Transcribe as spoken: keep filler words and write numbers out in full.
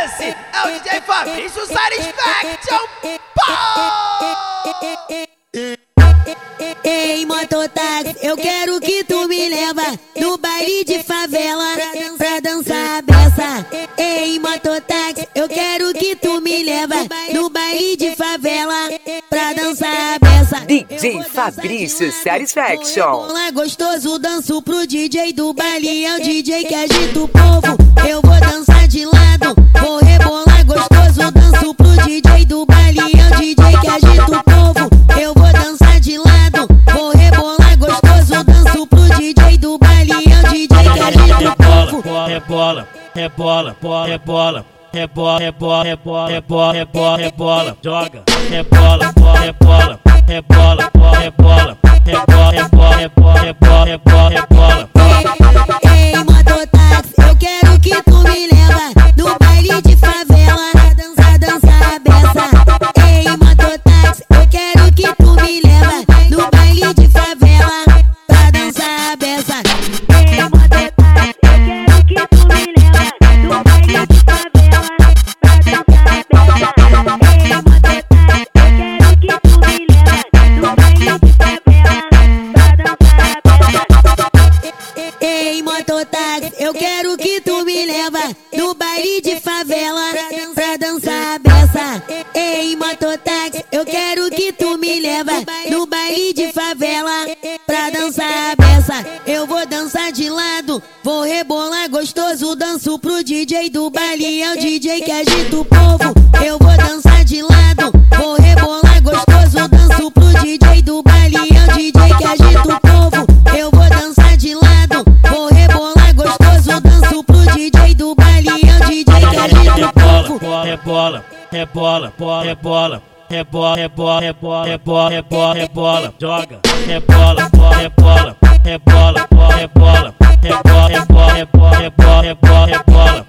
Esse é o D J Fabrício Satisfaction. Ei, mototáxi, eu quero que tu me leva no baile de favela pra dançar a beça. Ei, mototáxi, eu quero que tu me leva no baile de favela pra dançar a beça. D J Fabrício Satisfaction. Olá, gostoso, danço pro D J do baile, é o D J que agita o povo. Eu vou dançar de lado, vou rebolar gostoso, danço pro D J do baile, é o D J que agita o povo. Eu vou dançar de lado, vou rebolar gostoso, danço pro D J do baile, é o D J que agita o povo. Rebola, rebola, rebola, rebola, rebola, rebola, rebola, rebola, rebola, joga, rebola, rebola, rebola, rebola, rebola, rebola, rebola, rebola, rebola. Ei, mototáxi, eu quero que tu me leva no baile de favela pra dançar, dançar a beça. Ei, mototáxi, eu quero que tu me leva no baile de favela pra dançar a beça. Ei, mototáxi, eu quero que tu me leva no baile de favela pra dançar a beça. Ei, mototáxi, eu quero que tu me leva no baile de favela pra dançar a beça. Ei, mototáxi, eu quero que tu me leva no baile de favela pra dançar a beça. Ei, mototáxi, eu quero que tu me leva no baile de favela pra dançar a beça. Eu vou dançar de lado, vou rebolar gostoso, danço pro D J do baile, é o D J que agita o povo. Eu vou dançar de lado, vou rebolar gostoso, danço pro D J do baile, é o D J que agita o povo. Eu vou dançar de lado, vou rebolar gostoso, danço pro D J do baile, é o D J que agita o povo. Rebola, rebola, rebola, rebola, rebola, rebola, rebola, rebola, rebola, joga, rebola, rebola, rebola, rebola, rebola, rebola, rebola, rebola, rebola, rebola.